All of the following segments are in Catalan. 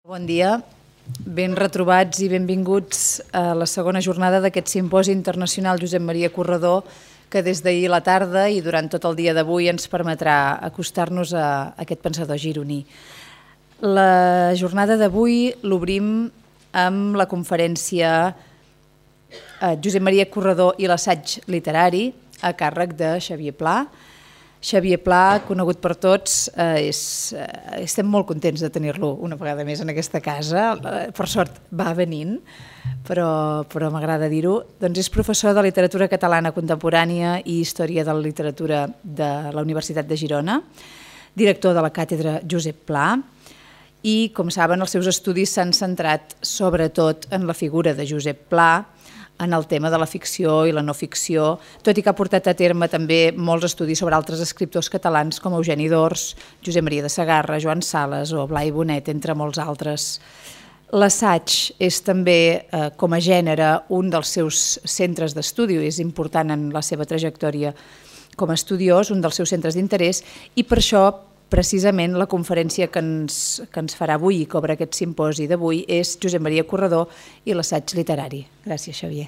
Bon dia, ben retrobats i benvinguts a la segona jornada d'aquest simposi internacional Josep Maria Corredor, que des d'ahir a la tarda i durant tot el dia d'avui ens permetrà acostar-nos a aquest pensador gironí. La jornada d'avui l'obrim amb la conferència Josep Maria Corredor i l'assaig literari a càrrec de Xavier Pla. Xavier Pla, conegut per tots, estem molt contents de tenir-lo una vegada més en aquesta casa. Per sort va venint, però m'agrada dir-ho. Doncs és professor de literatura catalana contemporània i història de la literatura de la Universitat de Girona, director de la càtedra Josep Pla, i, com saben, els seus estudis s'han centrat sobretot en la figura de Josep Pla, en el tema de la ficció i la no ficció, tot i que ha portat a terme també molts estudis sobre altres escriptors catalans com Eugeni d'Ors, Josep Maria de Segarra, Joan Sales o Blai Bonet, entre molts altres. L'assaig és també, com a gènere, un dels seus centres d'estudi, és important en la seva trajectòria com a estudiós, un dels seus centres d'interès, i per això, precisament, la conferència que ens farà avui i que obre aquest simposi d'avui és Josep Maria Corredor i l'assaig literari. Gràcies, Xavier.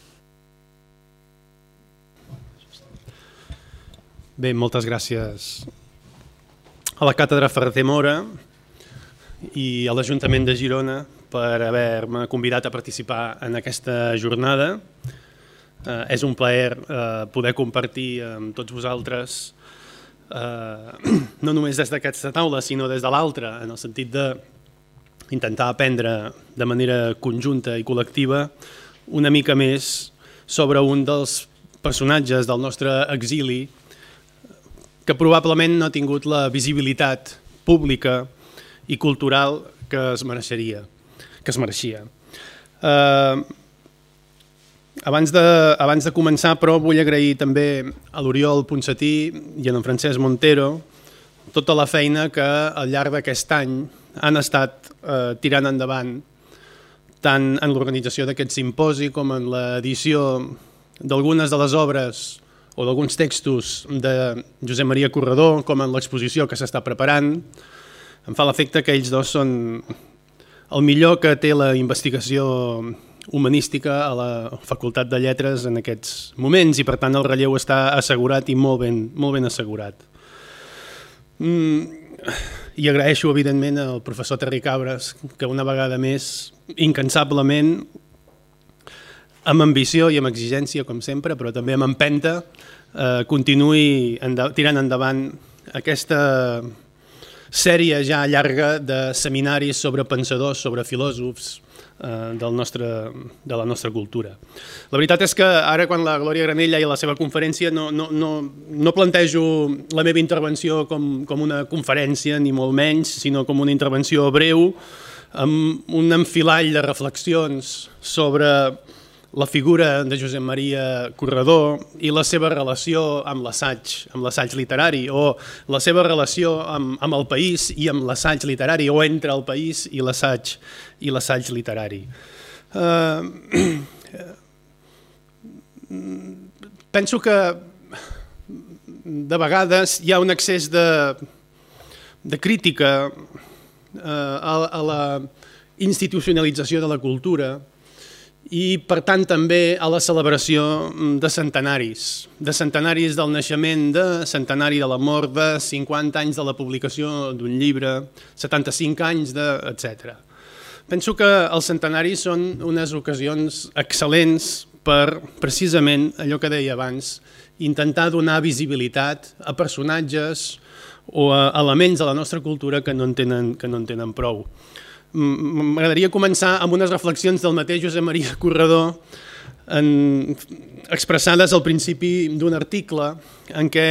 Bé, moltes gràcies a la Càtedra Ferrer Mora i a l'Ajuntament de Girona per haver-me convidat a participar en aquesta jornada. És un plaer poder compartir amb tots vosaltres no només des d'aquesta taula, sinó des de l'altra, en el sentit d'intentar aprendre de manera conjunta i col·lectiva una mica més sobre un dels personatges del nostre exili que probablement no ha tingut la visibilitat pública i cultural que es mereixia. Abans de començar, però, vull agrair també a l'Oriol Ponsatí i a en Francesc Montero tota la feina que al llarg d'aquest any han estat tirant endavant tant en l'organització d'aquest simposi com en l'edició d'algunes de les obres o d'alguns textos de Josep Maria Corredor, com en l'exposició que s'està preparant. Em fa l'efecte que ells dos són el millor que té la investigació humanística a la Facultat de Lletres en aquests moments i, per tant, el relleu està assegurat i molt ben assegurat. I agraeixo, evidentment, al professor Terri Cabres, que una vegada més, incansablement, amb ambició i amb exigència, com sempre, però també amb empenta, continuï tirant endavant aquesta sèrie ja llarga de seminaris sobre pensadors, sobre filòsofs, de la nostra cultura. La veritat és que ara, quan la Glòria Granella i la seva conferència, no plantejo la meva intervenció com una conferència, ni molt menys, sinó com una intervenció breu, amb un enfilall de reflexions sobre la figura de Josep Maria Corredor i la seva relació amb l'assaig literari, o la seva relació amb el país i amb l'assaig literari, o entre el país i l'assaig literari. Penso que de vegades hi ha un excés de crítica a la institucionalització de la cultura i, per tant, també a la celebració de centenaris del naixement, de centenari de la mort, de 50 anys de la publicació d'un llibre, 75 anys, etc. Penso que els centenaris són unes ocasions excel·lents per, precisament, allò que deia abans, intentar donar visibilitat a personatges o a elements de la nostra cultura que no en tenen prou. M'agradaria començar amb unes reflexions del mateix Josep Maria Corredor expressades al principi d'un article en què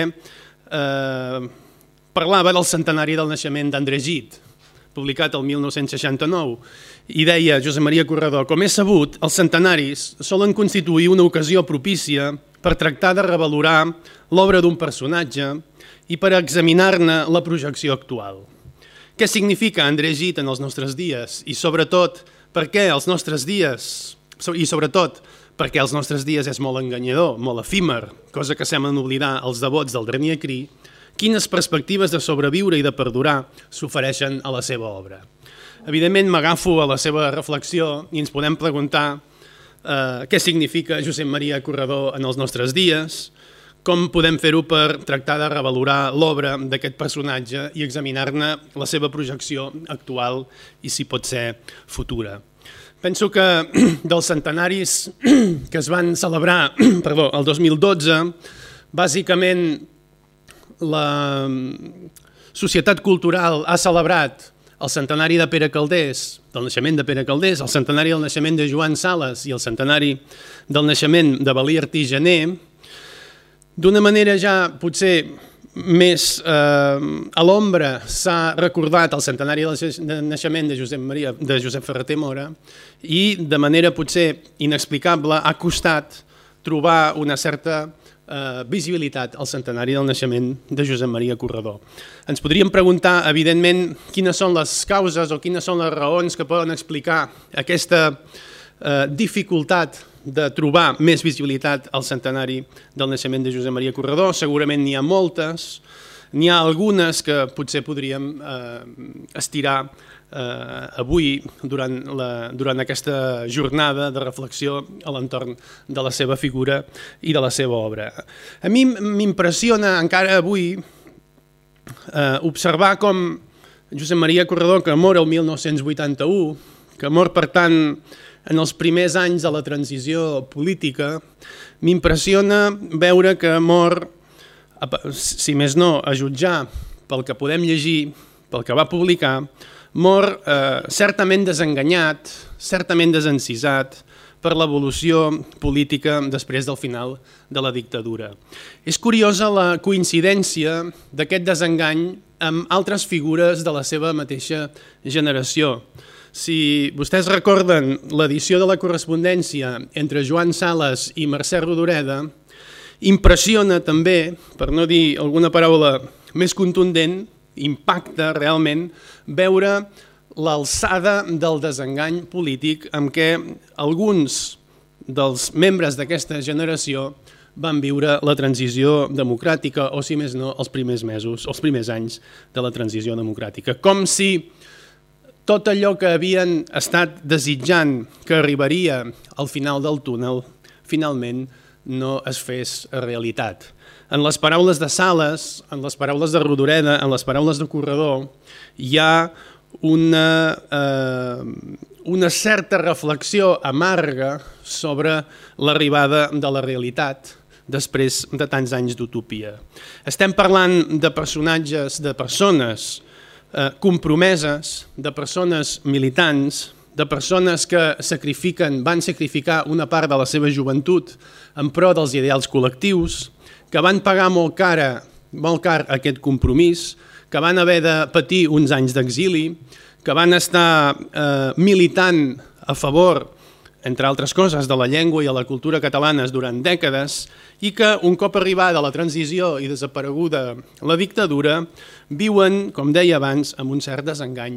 parlava del centenari del naixement d'André Gide, publicat el 1969, i deia Josep Maria Corredor: com és sabut, els centenaris solen constituir una ocasió propícia per tractar de revalorar l'obra d'un personatge i per examinar-ne la projecció actual. Què significa André Gide en els nostres dies i, sobretot, perquè els nostres dies és molt enganyador, molt efímer, cosa que semblen oblidar els devots del Dernier Cri, quines perspectives de sobreviure i de perdurar s'ofereixen a la seva obra. Evidentment m'agafo a la seva reflexió i ens podem preguntar què significa Josep Maria Corredor en els nostres dies, com podem fer-ho per tractar de revalorar l'obra d'aquest personatge i examinar-ne la seva projecció actual i, si pot ser, futura. Penso que dels centenaris que es van celebrar el 2012, bàsicament la Societat Cultural ha celebrat el centenari de Pere Calders, del naixement de Pere Calders, el centenari del naixement de Joan Sales i el centenari del naixement de Valí Artí Gener. D'una manera ja potser més a l'ombra s'ha recordat el centenari del naixement de Josep Ferrater Mora i de manera potser inexplicable ha costat trobar una certa visibilitat al centenari del naixement de Josep Maria Corredor. Ens podríem preguntar, evidentment, quines són les causes o quines són les raons que poden explicar aquesta dificultat de trobar més visibilitat al centenari del naixement de Josep Maria Corredor. Segurament n'hi ha moltes, n'hi ha algunes que potser podríem estirar avui durant aquesta jornada de reflexió a l'entorn de la seva figura i de la seva obra. A mi m'impressiona encara avui observar com Josep Maria Corredor, que mor el 1981, que mor per tant en els primers anys de la transició política, m'impressiona veure que mor, si més no, a jutjar pel que podem llegir, pel que va publicar, mor certament desenganyat, certament desencisat per l'evolució política després del final de la dictadura. És curiosa la coincidència d'aquest desengany amb altres figures de la seva mateixa generació. Si vostès recorden l'edició de la correspondència entre Joan Sales i Mercè Rodoreda, impressiona també, per no dir alguna paraula més contundent, impacta realment veure l'alçada del desengany polític amb què alguns dels membres d'aquesta generació van viure la transició democràtica o, si més no, els primers mesos, els primers anys de la transició democràtica. Com si tot allò que havien estat desitjant que arribaria al final del túnel finalment no es fes realitat. En les paraules de Sales, en les paraules de Rodoreda, en les paraules de Corredor, hi ha una certa reflexió amarga sobre l'arribada de la realitat després de tants anys d'utopia. Estem parlant de personatges, de persones compromeses, de persones militants, de persones que van sacrificar una part de la seva joventut en pro dels ideals col·lectius, que van pagar molt car aquest compromís, que van haver de patir uns anys d'exili, que van estar militant a favor, entre altres coses, de la llengua i de la cultura catalanes durant dècades i que, un cop arribada la transició i desapareguda la dictadura, viuen, com deia abans, amb un cert desengany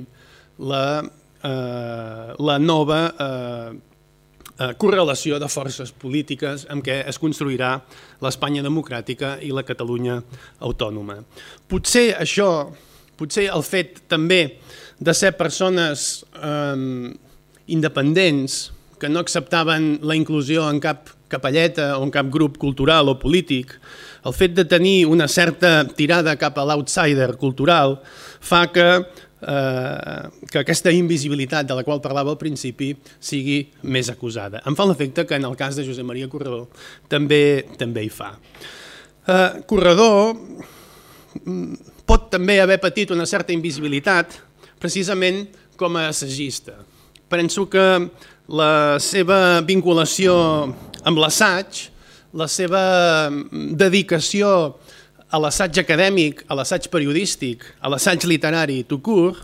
la nova correlació de forces polítiques amb què es construirà l'Espanya democràtica i la Catalunya autònoma. Potser això, potser el fet també de ser persones independents que no acceptaven la inclusió en cap capelleta o en cap grup cultural o polític, el fet de tenir una certa tirada cap a l'outsider cultural fa que aquesta invisibilitat de la qual parlava al principi sigui més acusada. Em fa l'efecte que en el cas de Josep Maria Corredor també hi fa. Corredor pot també haver patit una certa invisibilitat precisament com a assagista. Penso que la seva vinculació amb l'assaig, la seva dedicació a l'assaig acadèmic, a l'assaig periodístic, a l'assaig literari tout court,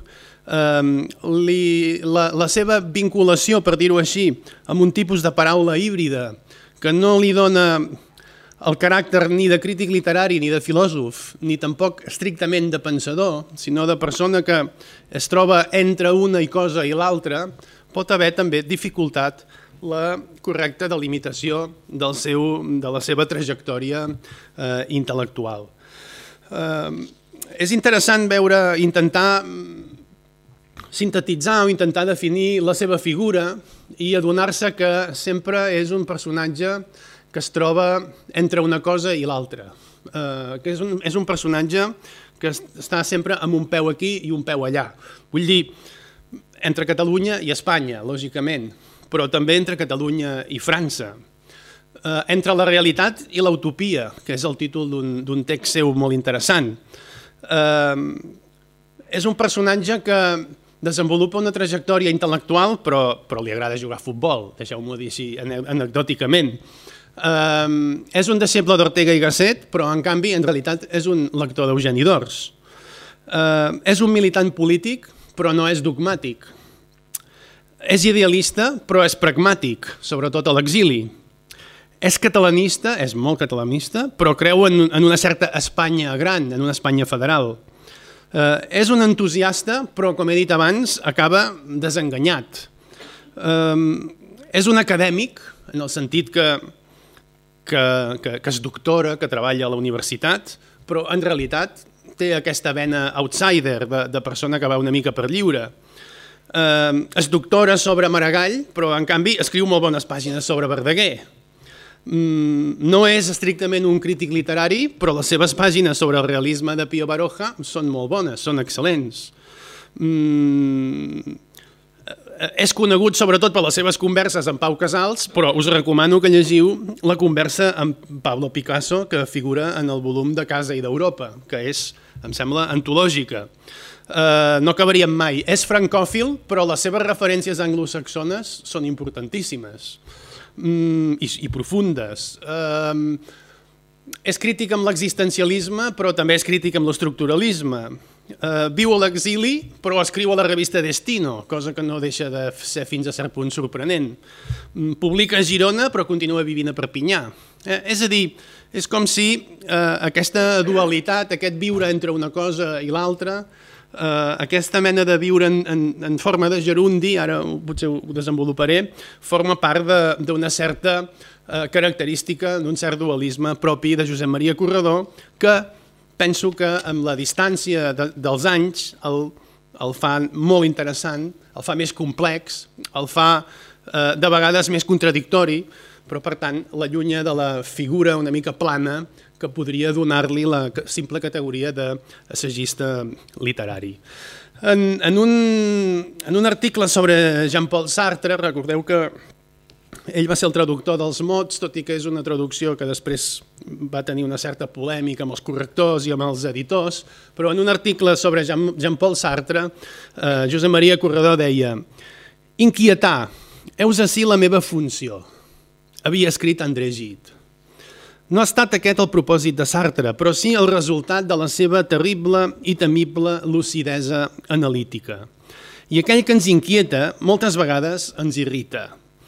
la seva vinculació, per dir-ho així, amb un tipus de paraula híbrida que no li dona el caràcter ni de crític literari ni de filòsof, ni tampoc estrictament de pensador, sinó de persona que es troba entre una cosa i l'altra, pot haver també dificultat la correcta delimitació de la seva trajectòria intel·lectual. És interessant intentar sintetitzar o intentar definir la seva figura i adonar-se que sempre és un personatge que es troba entre una cosa i l'altra. Que és un personatge que està sempre amb un peu aquí i un peu allà. Vull dir, entre Catalunya i Espanya, lògicament, però també entre Catalunya i França. Entre la realitat i l'utopia, que és el títol d'un text seu molt interessant. És un personatge que desenvolupa una trajectòria intel·lectual, però li agrada jugar a futbol, deixeu-m'ho dir així anecdòticament. És un deixeble d'Ortega i Gasset, però en canvi en realitat és un lector d'Eugeni d'Ors. És un militant polític, però no és dogmàtic. És idealista, però és pragmàtic, sobretot a l'exili. És catalanista, és molt catalanista, però creu en una certa Espanya gran, en una Espanya federal. És un entusiasta, però, com he dit abans, acaba desenganyat. És un acadèmic, en el sentit que es doctora, que treballa a la universitat, però en realitat té aquesta vena outsider de persona que va una mica per lliure. Es doctora sobre Maragall, però en canvi escriu molt bones pàgines sobre Verdaguer. No és estrictament un crític literari, però les seves pàgines sobre el realisme de Pío Baroja són molt bones, són excel·lents. És conegut sobretot per les seves converses amb Pau Casals, però us recomano que llegiu la conversa amb Pablo Picasso que figura en el volum de Casa i d'Europa, que és, em sembla, antològica. No acabaríem mai. És francòfil, però les seves referències anglosaxones són importantíssimes i profundes. És crític amb l'existencialisme, però també és crític amb l'estructuralisme. Viu a l'exili, però escriu a la revista Destino, cosa que no deixa de ser fins a cert punt sorprenent. Publica a Girona, però continua vivint a Perpinyà. És a dir, és com si aquesta dualitat, aquest viure entre una cosa i l'altra, aquesta mena de viure en forma de gerundi, ara potser ho desenvoluparé, forma part d'una certa característica, d'un cert dualisme propi de Josep Maria Corredor, que penso que amb la distància dels anys el fa molt interessant, el fa més complex, el fa de vegades més contradictori, però per tant l'allunya de la figura una mica plana que podria donar-li la simple categoria d'assagista literari. En un article sobre Jean-Paul Sartre, recordeu que ell va ser el traductor dels mots, tot i que és una traducció que després va tenir una certa polèmica amb els correctors i amb els editors, però en un article sobre Jean-Paul Sartre, Josep Maria Corredor deia: «Inquietar, heus ací la meva funció», havia escrit André Gide. No ha estat aquest el propòsit de Sartre, però sí el resultat de la seva terrible i temible lucidesa analítica. I aquell que ens inquieta, moltes vegades ens irrita.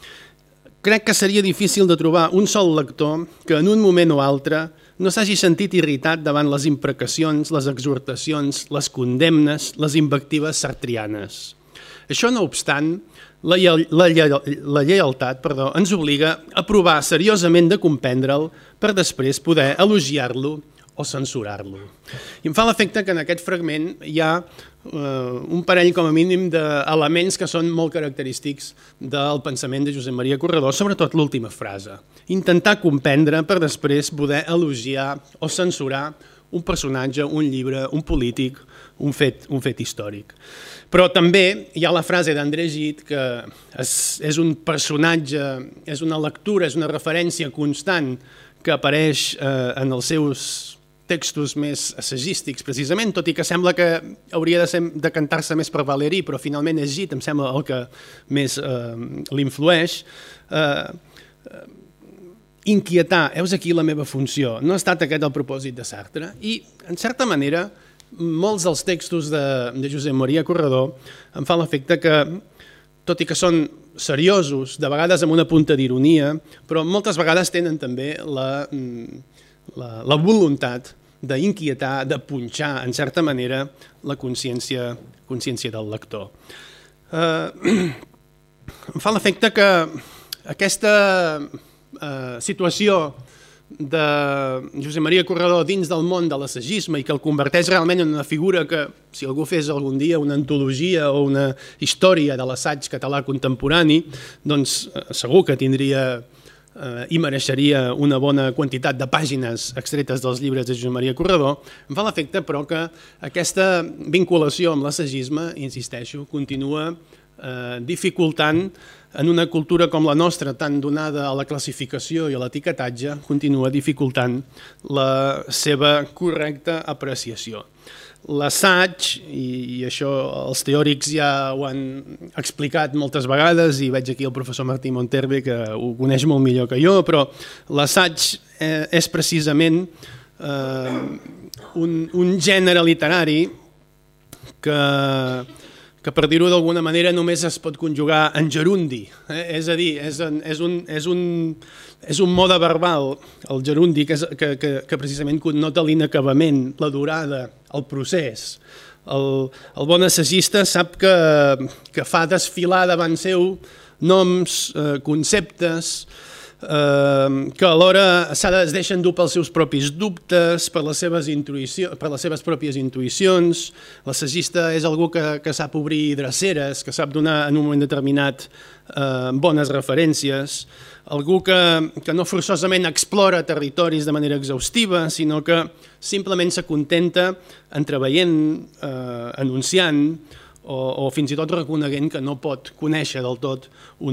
Crec que seria difícil de trobar un sol lector que en un moment o altre no s'hagi sentit irritat davant les imprecacions, les exhortacions, les condemnes, les invectives sartrianes. Això no obstant, la lleialtat ens obliga a provar seriosament de comprendre'l per després poder elogiar-lo o censurar-lo. I em fa l'efecte que en aquest fragment hi ha un parell com a mínim d'elements que són molt característics del pensament de Josep Maria Corredor, sobretot l'última frase. Intentar comprendre per després poder elogiar o censurar un personatge, un llibre, un polític, un fet històric. Però també hi ha la frase d'André Gide que és un personatge, és una lectura, és una referència constant que apareix en els seus textos més assagístics, precisament, tot i que sembla que hauria de decantar-se més per Valéry, però finalment és Gide, em sembla, el que més l'influeix. Inquietar, heus aquí la meva funció. No ha estat aquest el propòsit de Sartre i, en certa manera, molts dels textos de Josep Maria Corredor em fa l'efecte que, tot i que són seriosos, de vegades amb una punta d'ironia, però moltes vegades tenen també la voluntat d'inquietar, de punxar, en certa manera, la consciència del lector. Em fa l'efecte que aquesta situació de Josep Maria Corredor dins del món de l'assagisme i que el converteix realment en una figura que, si algú fes algun dia una antologia o una història de l'assaig català contemporani, doncs segur que tindria i mereixeria una bona quantitat de pàgines extretes dels llibres de Josep Maria Corredor. Em fa l'efecte, però, que aquesta vinculació amb l'assagisme, insisteixo, continua dificultant en una cultura com la nostra, tan donada a la classificació i a l'etiquetatge, continua dificultant la seva correcta apreciació. L'assaig, i això els teòrics ja ho han explicat moltes vegades, i veig aquí el professor Martí Monterbe, que ho coneix molt millor que jo, però l'assaig és precisament un gènere literari que per dir-ho d'alguna manera només es pot conjugar en gerundi. És a dir, és un mode verbal, el gerundi, que precisament connota l'inacabament, la durada, el procés. El bon assagista sap que fa desfilar davant seu noms, conceptes, que alhora es deixen dur pels seus propis dubtes, per les seves pròpies intuïcions. L'assagista és algú que sap obrir dreceres, que sap donar en un moment determinat bones referències, algú que no forçosament explora territoris de manera exhaustiva, sinó que simplement s'acontenta entreveient, anunciant, o fins i tot reconeguent que no pot conèixer del tot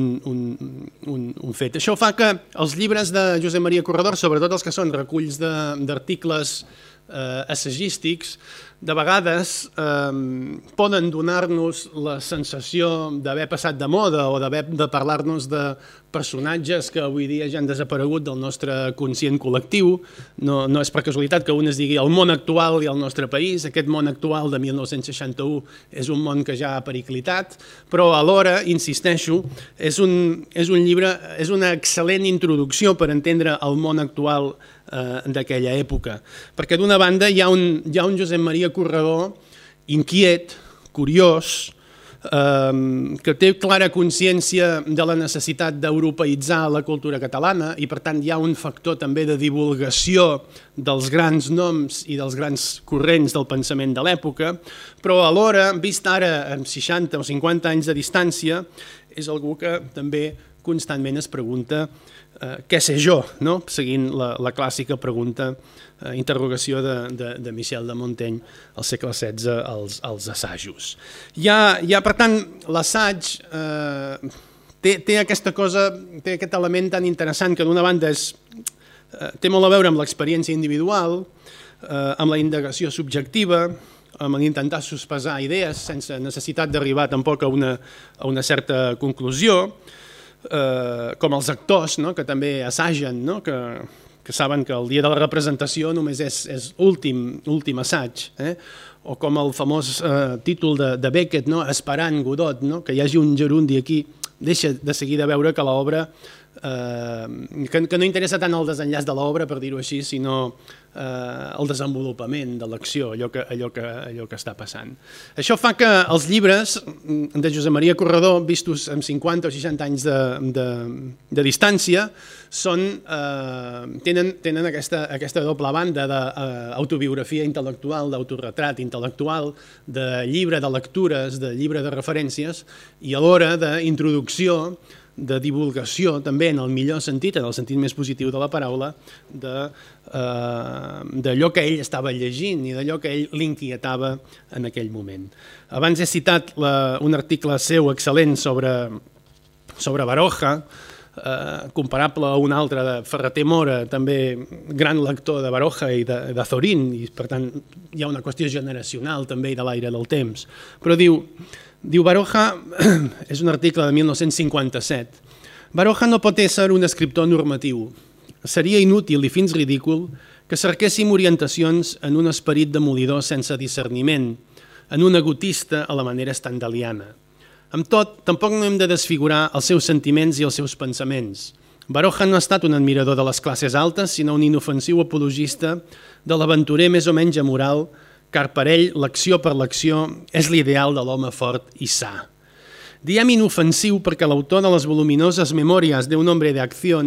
un fet. Això fa que els llibres de Josep Maria Corredor, sobretot els que són reculls d'articles assagístics, de vegades poden donar-nos la sensació d'haver passat de moda o de parlar-nos de personatges que avui dia ja han desaparegut del nostre conscient col·lectiu. No és per casualitat que un es digui el món actual i el nostre país. Aquest món actual de 1961 és un món que ja ha periclitat, però alhora, insisteixo, és un llibre, és una excel·lent introducció per entendre el món actual d'aquella època. Perquè d'una banda hi ha un Josep Maria Corredor inquiet, curiós, que té clara consciència de la necessitat d'europeïtzar la cultura catalana i per tant hi ha un factor també de divulgació dels grans noms i dels grans corrents del pensament de l'època, però alhora, vist ara amb 60 o 50 anys de distància, és algú que també constantment es pregunta què sé jo, no? Seguint la clàssica pregunta, interrogació de Michel de Montaigne al segle XVI als assajos. Hi ha, per tant, l'assaig té aquesta cosa, té aquest element tan interessant que d'una banda té molt a veure amb l'experiència individual, amb la indagació subjectiva, amb intentar sospesar idees sense necessitat d'arribar tampoc a una certa conclusió, com els actors, que també assagen, que saben que el dia de la representació només és últim assaig, o com el famós títol de Beckett, Esperant Godot, que hi hagi un gerundi aquí, deixa de seguida veure que l'obra, que no interessa tant el desenllaç de l'obra, per dir-ho així, sinó el desenvolupament de l'acció, allò que està passant. Això fa que els llibres de Josep Maria Corredor, vistos amb 50 o 60 anys de distància, tenen aquesta doble banda d'autobiografia intel·lectual, d'autoretrat intel·lectual, de llibre de lectures, de llibre de referències, i alhora d'introducció, de divulgació, també en el millor sentit, en el sentit més positiu de la paraula, d'allò que ell estava llegint i d'allò que ell l'inquietava en aquell moment. Abans he citat un article seu excel·lent sobre Baroja, comparable a un altre de Ferrater Mora, també gran lector de Baroja i d'Azorín, i per tant hi ha una qüestió generacional també de l'aire del temps. Però diu Baroja, és un article de 1957, Baroja no pot ésser un escriptor normatiu. Seria inútil i fins ridícul que cerquéssim orientacions en un esperit demolidor sense discerniment, en un egotista a la manera stendhaliana. Amb tot, tampoc no hem de desfigurar els seus sentiments i els seus pensaments. Baroja no ha estat un admirador de les classes altes, sinó un inofensiu apologista de l'aventurer més o menys amoral, car per ell l'acció per l'acció és l'ideal de l'home fort i sa. Diem inofensiu perquè l'autor de les voluminoses Memorias de un hombre de acción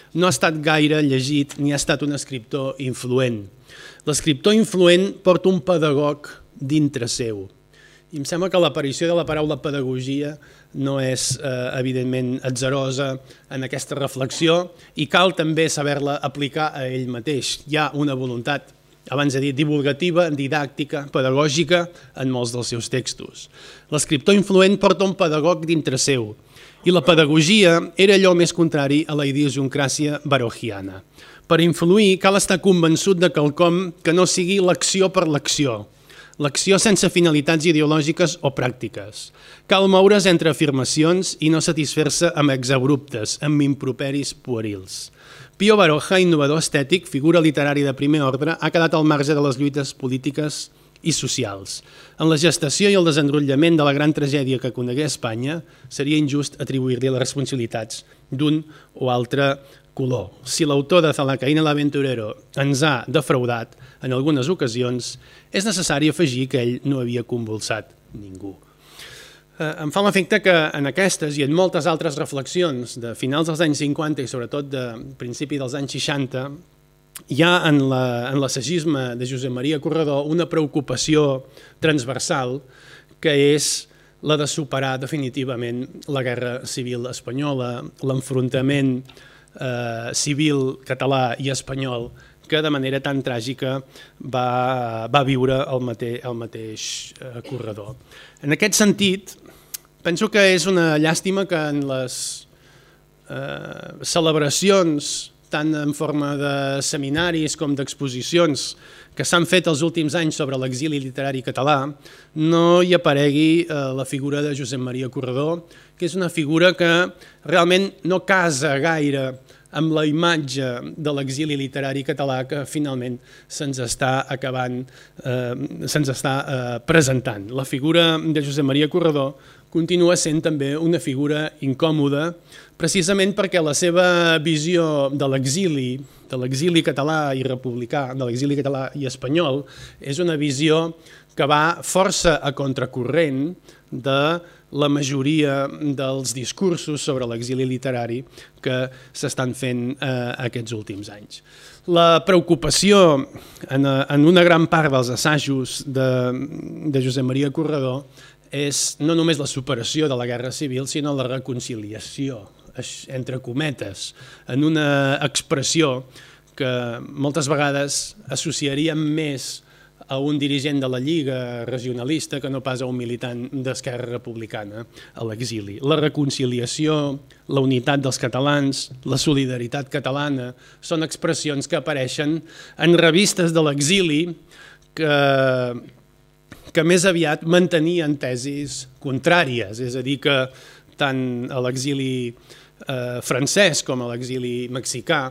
no ha estat gaire llegit ni ha estat un escriptor influent. L'escriptor influent porta un pedagog dintre seu. I em sembla que l'aparició de la paraula pedagogia no és, evidentment, atzarosa en aquesta reflexió i cal també saber-la aplicar a ell mateix. Hi ha una voluntat, abans de dir, divulgativa, didàctica, pedagògica en molts dels seus textos. L'escriptor influent porta un pedagog dintre seu i la pedagogia era allò més contrari a la idiosincràsia barogiana. Per influir cal estar convençut de quelcom que no sigui l'acció per l'acció, l'acció sense finalitats ideològiques o pràctiques. Cal moure's entre afirmacions i no satisfer-se amb exabruptes, amb improperis puerils. Pío Baroja, innovador estètic, figura literària de primer ordre, ha quedat al marge de les lluites polítiques i socials. En la gestació i el desenrotllament de la gran tragèdia que conegué Espanya, seria injust atribuir-li les responsabilitats d'un o altre color. Si l'autor de Zalacaín el Aventurero ens ha defraudat en algunes ocasions, és necessari afegir que ell no havia convulsat ningú. Em fa l'efecte que en aquestes i en moltes altres reflexions de finals dels anys 50 i sobretot de principi dels anys 60 hi ha en l'assaggisme de Josep Maria Corredor una preocupació transversal que és la de superar definitivament la guerra civil espanyola, l'enfrontament civil català i espanyol que de manera tan tràgica va viure el mateix Corredor. En aquest sentit, penso que és una llàstima que en les celebracions, tant en forma de seminaris com d'exposicions que s'han fet els últims anys sobre l'exili literari català, no hi aparegui la figura de Josep Maria Corredor, que és una figura que realment no casa gaire amb la imatge de l'exili literari català que finalment se'ns està presentant. La figura de Josep Maria Corredor continua sent també una figura incòmoda, precisament perquè la seva visió de l'exili català i republicà, de l'exili català i espanyol, és una visió que va força a contracorrent de la majoria dels discursos sobre l'exili literari que s'estan fent aquests últims anys. La preocupació en una gran part dels assajos de Josep Maria Corredor és no només la superació de la guerra civil, sinó la reconciliació, entre cometes, en una expressió que moltes vegades associaríem més a un dirigent de la Lliga regionalista que no pas a un militant d'Esquerra Republicana a l'exili. La reconciliació, la unitat dels catalans, la solidaritat catalana són expressions que apareixen en revistes de l'exili que més aviat mantenien tesis contràries, és a dir, que tant a l'exili francès com a l'exili mexicà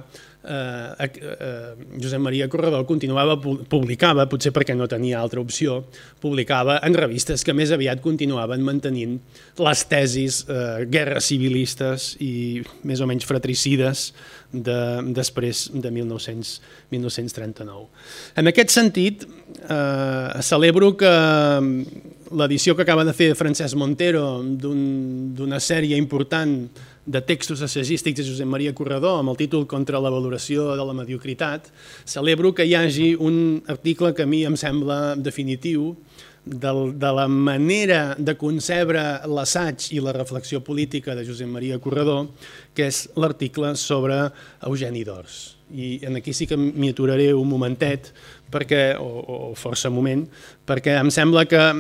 Josep Maria Corredor publicava, potser perquè no tenia altra opció, publicava en revistes que més aviat continuaven mantenint les tesis guerres civilistes i més o menys fratricides després de 1939. En aquest sentit, celebro que l'edició que acaba de fer Francesc Montero d'una sèrie important de textos assagístics de Josep Maria Corredor amb el títol Contra la valoració de la mediocritat, celebro que hi hagi un article que a mi em sembla definitiu de la manera de concebre l'assaig i la reflexió política de Josep Maria Corredor, que és l'article sobre Eugeni d'Ors. I aquí sí que m'hi aturaré un momentet, o força moment, perquè em sembla que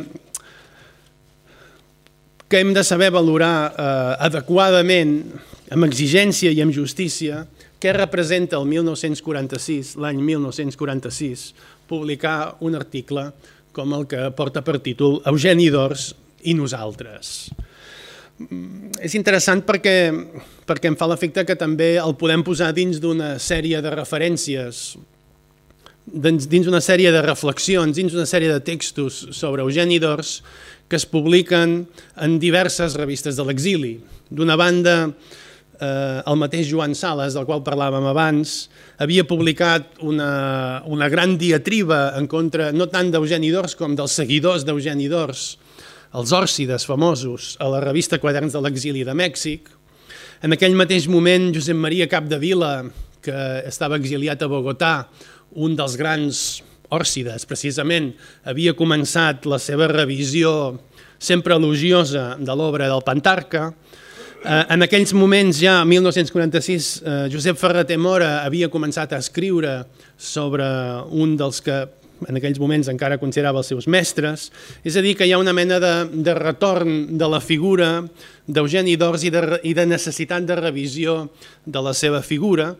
hem de saber valorar adequadament, amb exigència i amb justícia, què representa el 1946, l'any 1946, publicar un article com el que porta per títol Eugeni d'Ors i nosaltres. És interessant perquè em fa l'efecte que també el podem posar dins d'una sèrie de referències, dins d'una sèrie de reflexions, dins d'una sèrie de textos sobre Eugeni d'Ors que es publiquen en diverses revistes de l'exili. D'una banda, el mateix Joan Sales, del qual parlàvem abans, havia publicat una gran diatriba en contra no tant d'Eugeni d'Ors com dels seguidors d'Eugeni d'Ors, els òrcides famosos, a la revista Quaderns de l'exili de Mèxic. En aquell mateix moment, Josep Maria Capdevila, que estava exiliat a Bogotà, un dels grans òrcides, precisament, havia començat la seva revisió sempre elogiosa de l'obra del Pantarca. En aquells moments, ja, en 1946, Josep Ferrater Mora havia començat a escriure sobre un dels que en aquells moments encara considerava els seus mestres, és a dir, que hi ha una mena de retorn de la figura d'Eugeni d'Ors i de necessitat de revisió de la seva figura,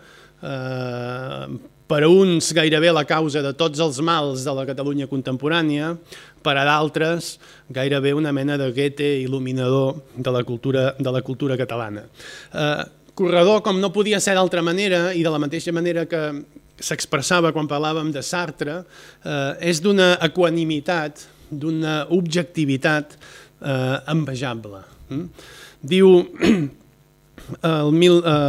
per a uns gairebé la causa de tots els mals de la Catalunya contemporània, per a d'altres gairebé una mena de Goethe il·luminador de la cultura catalana. Corredor, com no podia ser d'altra manera, i de la mateixa manera que s'expressava quan parlàvem de Sartre, és d'una equanimitat, d'una objectivitat envejable. Diu, en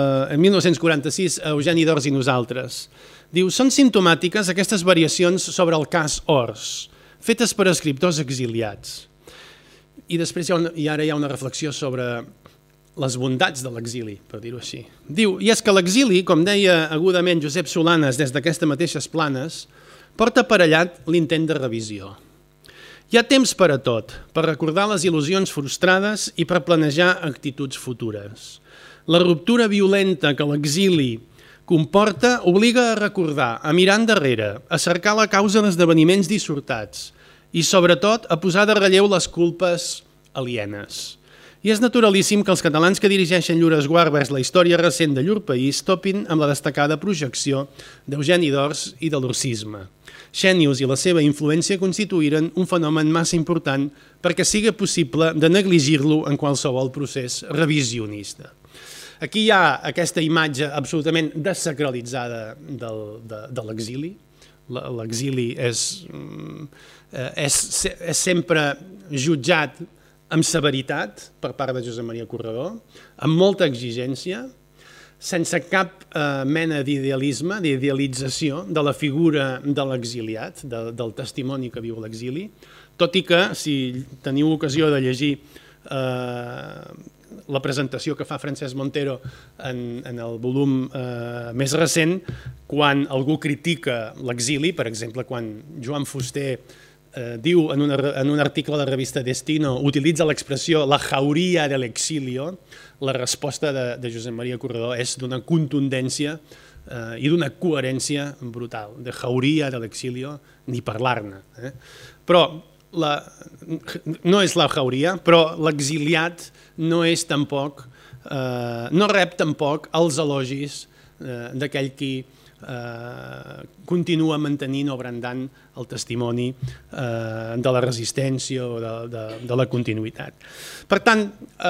1946, Eugeni d'Ors i nosaltres, diu, són simptomàtiques aquestes variacions sobre el cas Ors, fetes per escriptors exiliats. I després ara hi ha una reflexió sobre les bondats de l'exili, per dir-ho així. Diu, i és que l'exili, com deia agudament Josep Solanes des d'aquestes mateixes planes, porta aparellat l'intent de revisió. Hi ha temps per a tot, per recordar les il·lusions frustrades i per planejar actituds futures. La ruptura violenta que l'exili comporta obliga a recordar, a mirar endarrere, a cercar la causa d'esdeveniments dissortats i, sobretot, a posar de relleu les culpes alienes. I és naturalíssim que els catalans que dirigeixen llur esguard vers la història recent de llur país topin amb la destacada projecció d'Eugeni d'Ors i de l'orcisme. Xènius i la seva influència constituïren un fenomen massa important perquè sigui possible de negligir-lo en qualsevol procés revisionista. Aquí hi ha aquesta imatge absolutament desacralitzada de l'exili. L'exili és sempre jutjat amb severitat per part de Josep Maria Corredor, amb molta exigència, sense cap mena d'idealisme, d'idealització de la figura de l'exiliat, del testimoni que viu l'exili, tot i que, si teniu ocasió de llegir la presentació que fa Francesc Montero en el volum més recent, quan algú critica l'exili, per exemple, quan Joan Fuster diu en un article de la revista Destino, utilitza l'expressió la jauria de l'exilio, la resposta de Josep Maria Corredor és d'una contundència i d'una coherència brutal. De jauria de l'exilio, ni parlar-ne. Però no és la jauria, però l'exiliat no és tampoc, no rep tampoc els elogis d'aquell qui continua mantenint o brandant el testimoni de la resistència o de la continuïtat. Per tant,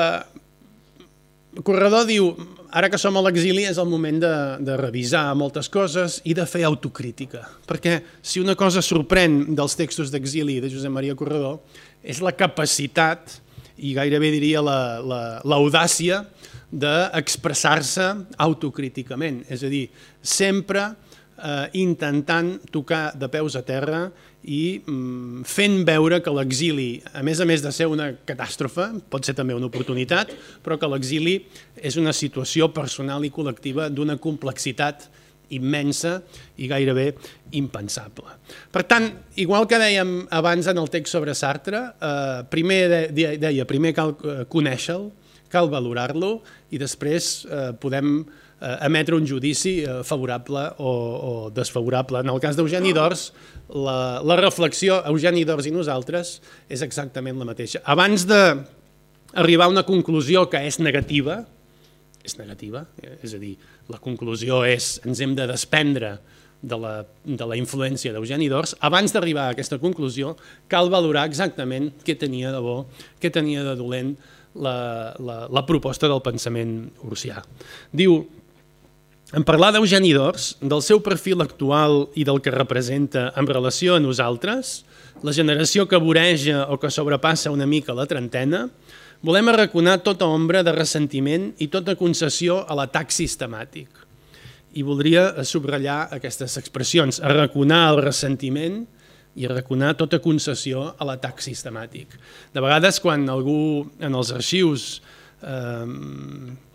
Corredor diu, ara que som a l'exili és el moment de revisar moltes coses i de fer autocrítica, perquè si una cosa sorprèn dels textos d'exili de Josep Maria Corredor és la capacitat, i gairebé diria l'audàcia, d'expressar-se autocríticament, és a dir, sempre intentant tocar de peus a terra i fent veure que l'exili, a més de ser una catàstrofe, pot ser també una oportunitat, però que l'exili és una situació personal i col·lectiva d'una complexitat immensa i gairebé impensable. Per tant, igual que dèiem abans en el text sobre Sartre, primer cal conèixer-lo, cal valorar-lo i després podem emetre un judici favorable o desfavorable. En el cas d'Eugeni d'Ors, la reflexió Eugeni d'Ors i nosaltres és exactament la mateixa. Abans d'arribar a una conclusió que és negativa, és a dir, la conclusió és ens hem de desprendre de la influència d'Eugeni d'Ors, abans d'arribar a aquesta conclusió cal valorar exactament què tenia de bo, què tenia de dolent la proposta del pensament orsià. Diu, en parlar d'Eugeni d'Ors, del seu perfil actual i del que representa en relació a nosaltres, la generació que voreja o que sobrepassa una mica la trentena, volem arraconar tota ombra de ressentiment i tota concessió a l'atac sistemàtic. I voldria subratllar aquestes expressions, arraconar el ressentiment i arraconar tota concessió a l'atac sistemàtic. De vegades, quan algú en els arxius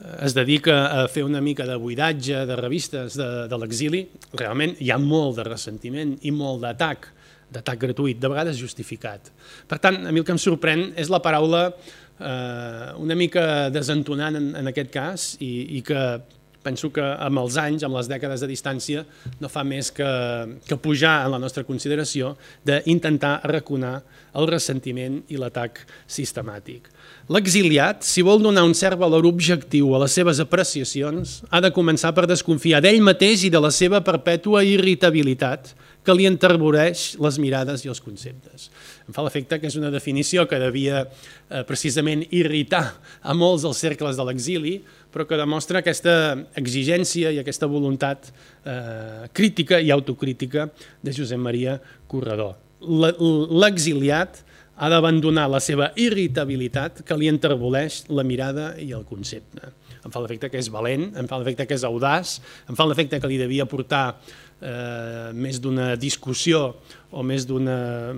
es dedica a fer una mica de buidatge de revistes de l'exili, realment hi ha molt de ressentiment i molt d'atac gratuït, de vegades justificat. Per tant, a mi el que em sorprèn és la paraula una mica desentonant en aquest cas i que penso que amb els anys, amb les dècades de distància, no fa més que pujar en la nostra consideració d'intentar arraconar el ressentiment i l'atac sistemàtic. L'exiliat, si vol donar un cert valor objectiu a les seves apreciacions, ha de començar per desconfiar d'ell mateix i de la seva perpètua irritabilitat que li enterboreix les mirades i els conceptes. Em fa l'efecte que és una definició que devia precisament irritar a molts dels cercles de l'exili, però que demostra aquesta exigència i aquesta voluntat crítica i autocrítica de Josep Maria Corredor. L'exiliat ha d'abandonar la seva irritabilitat que li enterboleix la mirada i el concepte. Em fa l'efecte que és valent, em fa l'efecte que és audaç, em fa l'efecte que li devia portar més d'una discussió o més d'una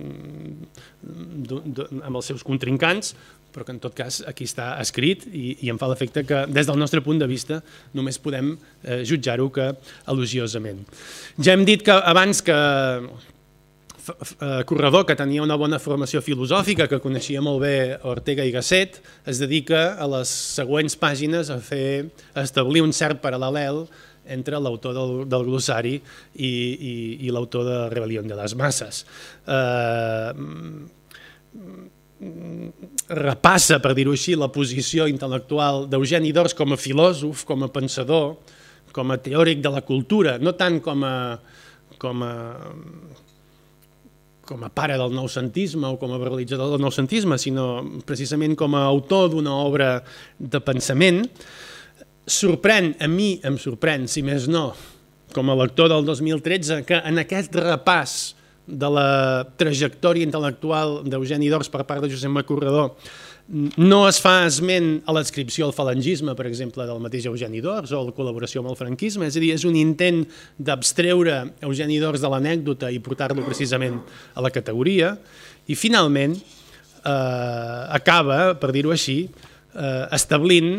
amb els seus contrincants, però que en tot cas aquí està escrit i em fa l'efecte que des del nostre punt de vista només podem jutjar-ho que elogiosament. Ja hem dit que abans que Corredor, que tenia una bona formació filosòfica, que coneixia molt bé Ortega i Gasset, es dedica a les següents pàgines a establir un cert paral·lel entre l'autor del glossari i l'autor de Rebelión de las Masses. Repassa, per dir-ho així, la posició intel·lectual d'Eugeni d'Ors com a filòsof, com a pensador, com a teòric de la cultura, no tant com a pare del noucentisme o com a realitzador del noucentisme, sinó precisament com a autor d'una obra de pensament. A mi em sorprèn, si més no, com a lector del 2013, que en aquest repàs de la trajectòria intel·lectual d'Eugeni d'Ors per part de Josep Maria Corredor no es fa esment a l'adscripció al falangisme, per exemple, del mateix Eugeni d'Ors o a la col·laboració amb el franquisme, és a dir, és un intent d'abstreure Eugeni d'Ors de l'anècdota i portar-lo precisament a la categoria, i finalment acaba, per dir-ho així, establint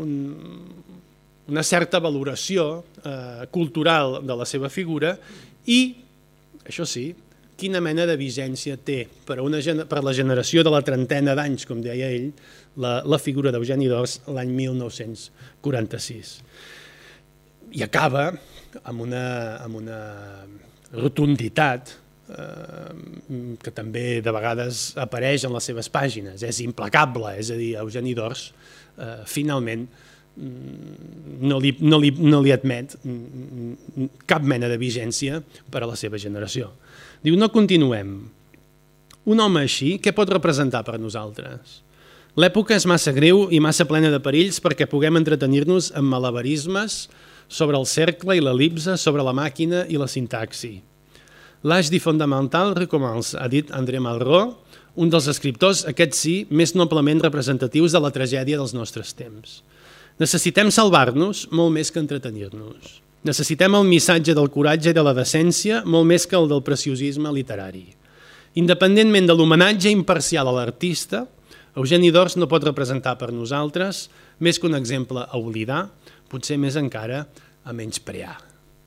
una certa valoració cultural de la seva figura i, això sí, quina mena de vigència té per la generació de la trentena d'anys, com deia ell, la figura d'Eugeni d'Ors l'any 1946. I acaba amb una rotunditat que també de vegades apareix en les seves pàgines. És implacable, és a dir, Eugeni d'Ors finalment no li admet cap mena de vigència per a la seva generació. Diu, no continuem. Un home així, què pot representar per nosaltres? L'època és massa greu i massa plena de perills perquè puguem entretenir-nos amb malabarismes sobre el cercle i l'el·lipse, sobre la màquina i la sintaxi. L'âge du fondamental recommence, ha dit André Malraux, un dels escriptors, aquests sí, més noblement representatius de la tragèdia dels nostres temps. Necessitem salvar-nos molt més que entretenir-nos. Necessitem el missatge del coratge i de la decència molt més que el del preciosisme literari. Independentment de l'homenatge imparcial a l'artista, Eugeni d'Ors no pot representar per nosaltres més que un exemple a oblidar, potser més encara a menysprear.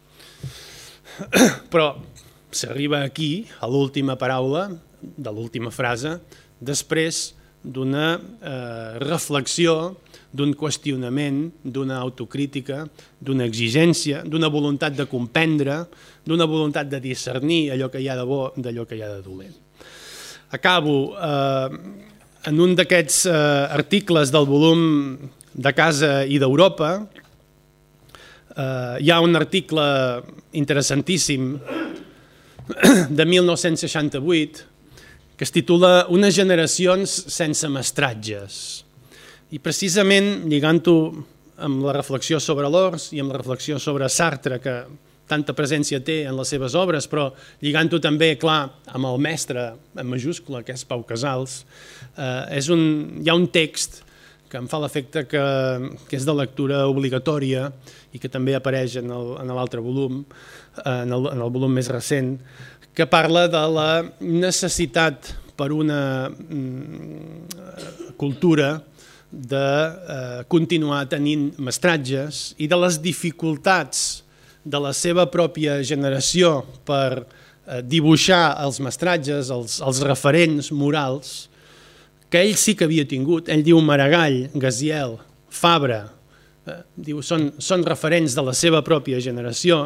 Però s'arriba aquí, a l'última paraula de l'última frase, després d'una reflexió, d'un qüestionament, d'una autocrítica, d'una exigència, d'una voluntat de comprendre, d'una voluntat de discernir allò que hi ha de bo d'allò que hi ha de dolent. Acabo en un d'aquests articles del volum de Casa i d'Europa. Hi ha un article interessantíssim de 1968 que es titula Unes generacions sense mestratges. I precisament lligant-ho amb la reflexió sobre l'Ors i amb la reflexió sobre Sartre, que tanta presència té en les seves obres, però lligant-ho també, clar, amb el mestre en majúscula, que és Pau Casals, hi ha un text que em fa l'efecte que és de lectura obligatòria i que també apareix en l'altre volum, en el volum més recent, que parla de la necessitat per una cultura de continuar tenint mestratges i de les dificultats de la seva pròpia generació per dibuixar els mestratges, els referents morals, que ell sí que havia tingut. Ell diu Maragall, Gaziel, Fabra, diu, són referents de la seva pròpia generació,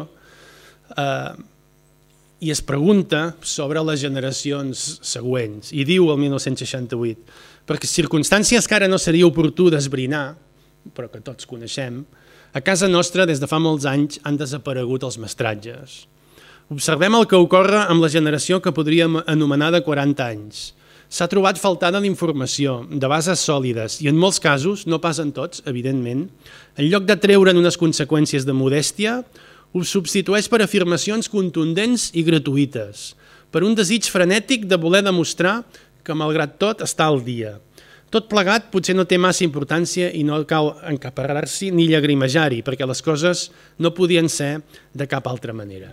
i es pregunta sobre les generacions següents. I diu el 1968, perquè circumstàncies que ara no seria oportú d'esbrinar, però que tots coneixem, a casa nostra des de fa molts anys han desaparegut els mestratges. Observem el que ocorre amb la generació que podríem anomenar de 40 anys. S'ha trobat faltada d'informació, de bases sòlides, i en molts casos, no pas en tots, evidentment, en lloc de treure'n unes conseqüències de modèstia, ho substitueix per afirmacions contundents i gratuïtes, per un desig frenètic de voler demostrar que, malgrat tot, està al dia. Tot plegat potser no té massa importància i no cal encaparrar-s'hi ni llagrimejar-hi, perquè les coses no podien ser de cap altra manera.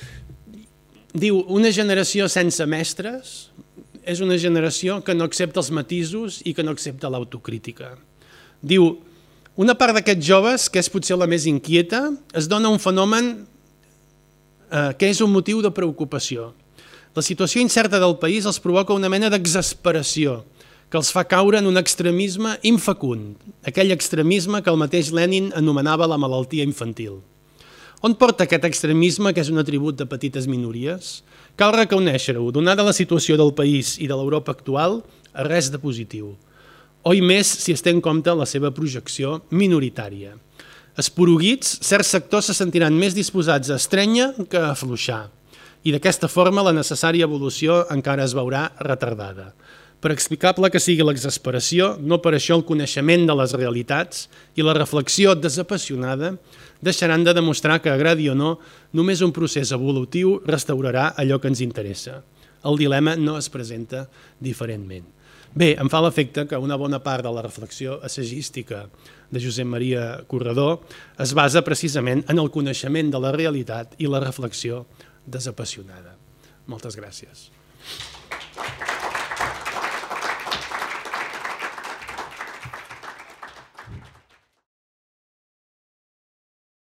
Diu, una generació sense mestres és una generació que no accepta els matisos i que no accepta l'autocrítica. Diu, una part d'aquests joves, que és potser la més inquieta, es dona un fenomen que és un motiu de preocupació. La situació incerta del país els provoca una mena d'exasperació que els fa caure en un extremisme infecund, aquell extremisme que el mateix Lenin anomenava la malaltia infantil. On porta aquest extremisme, que és un atribut de petites minories? Cal reconèixer-ho, donada la situació del país i de l'Europa actual, a res de positiu. Oi més si es té en compte la seva projecció minoritària. Esporuguits, certs sectors se sentiran més disposats a estrènyer que a afluixar, i d'aquesta forma la necessària evolució encara es veurà retardada. Per explicable que sigui l'exasperació, no per això el coneixement de les realitats i la reflexió desapassionada deixaran de demostrar que, agradi o no, només un procés evolutiu restaurarà allò que ens interessa. El dilema no es presenta diferentment. Bé, em fa l'efecte que una bona part de la reflexió assagística de Josep Maria Corredor es basa precisament en el coneixement de la realitat i la reflexió desapassionada. Moltes gràcies.